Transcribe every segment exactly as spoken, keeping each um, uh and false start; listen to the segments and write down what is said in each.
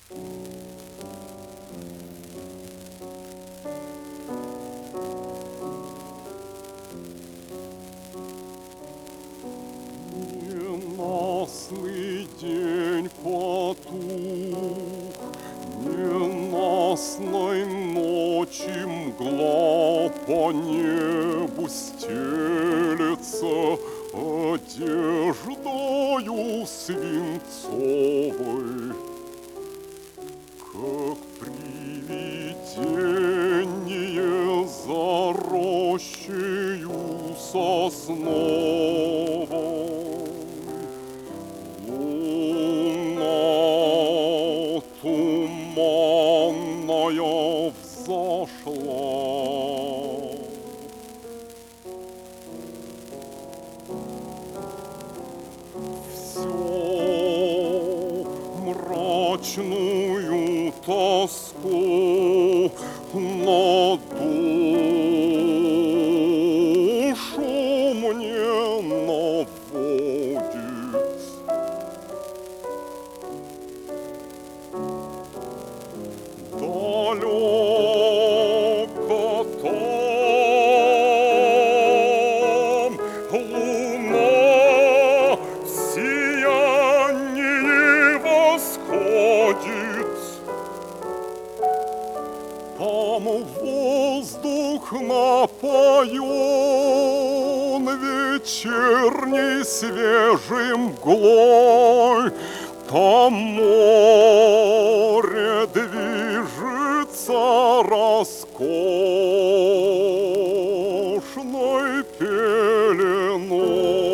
Ненастный день потух, ненастной ночи мгла по небу стелется одеждою свинцовой, как привидение за рощею сосновой. Луна туманная взошла. Мрачную тоску на душу мне наводит. Далеко там луна в сиянии восходит. Там воздух напоен вечерней свежей мглой. Там море движется роскошной пеленой.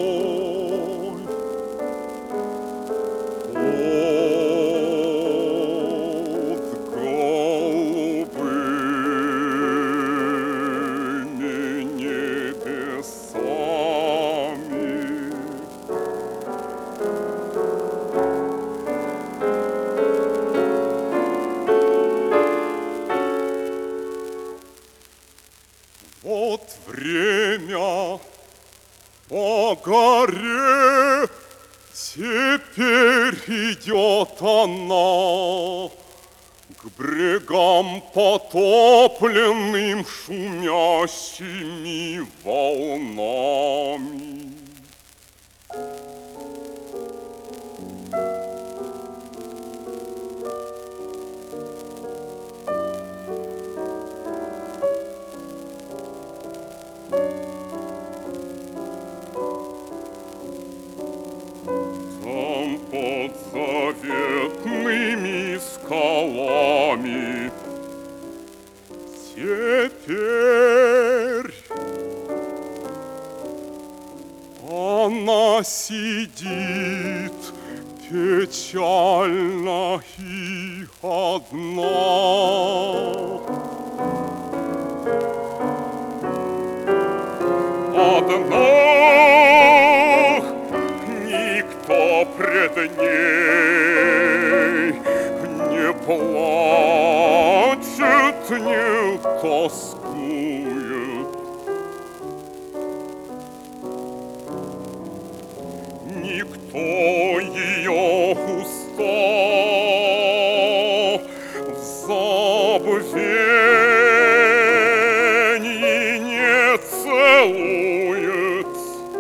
Вот время по горе теперь идет она к брегам потопленным шумящими волнами. Там под заветными скалами теперь она сидит печально и одна. Одна. Никто пред ней не плачет, не тоскует. Никто ее уста в забвении не целует.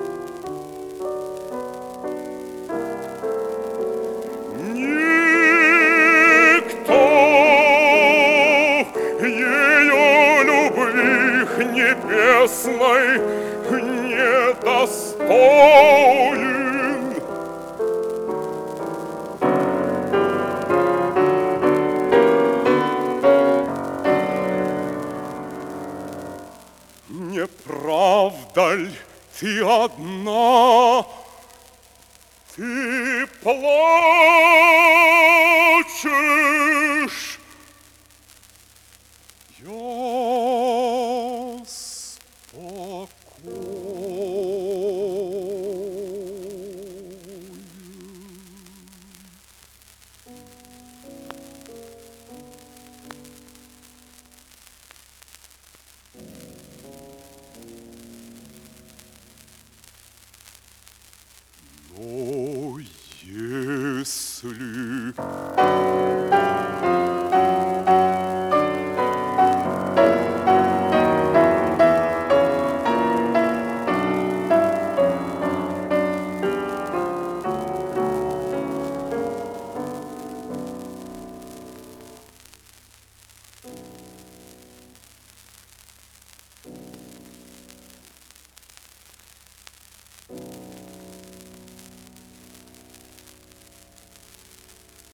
Небесной недостоин. Не правда ли ты одна? Ты плачешь. Я